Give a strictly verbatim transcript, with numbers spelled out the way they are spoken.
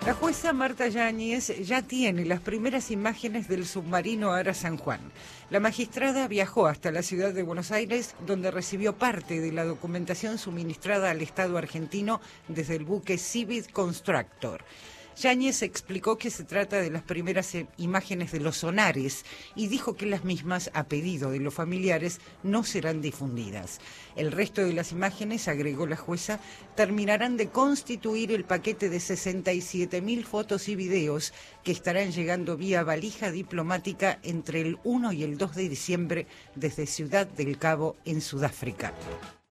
La jueza Marta Yáñez ya tiene las primeras imágenes del submarino Ara San Juan. La magistrada viajó hasta la ciudad de Buenos Aires, donde recibió parte de la documentación suministrada al Estado argentino desde el buque Civit Constructor. Yáñez explicó que se trata de las primeras imágenes de los sonares y dijo que las mismas, a pedido de los familiares, no serán difundidas. El resto de las imágenes, agregó la jueza, terminarán de constituir el paquete de sesenta y siete mil fotos y videos que estarán llegando vía valija diplomática entre el uno y el dos de diciembre desde Ciudad del Cabo, en Sudáfrica.